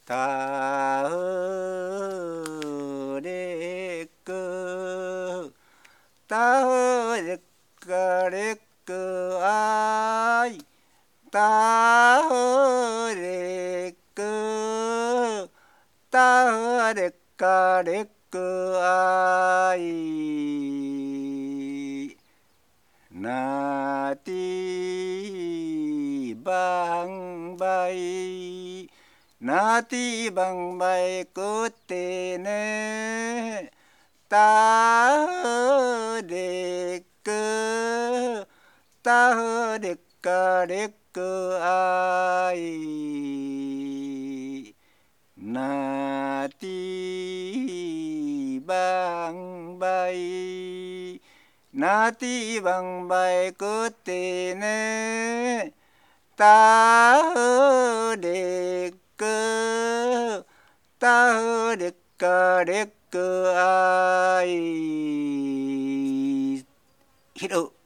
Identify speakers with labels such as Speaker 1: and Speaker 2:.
Speaker 1: たふれくたふれかれくあいたふれくたふれかれくあいなてばんばいなてばんばいくってねたふれくたふれかれくあいなてばんばいなてばんばいくってねたふれくたふれかれくあいひろ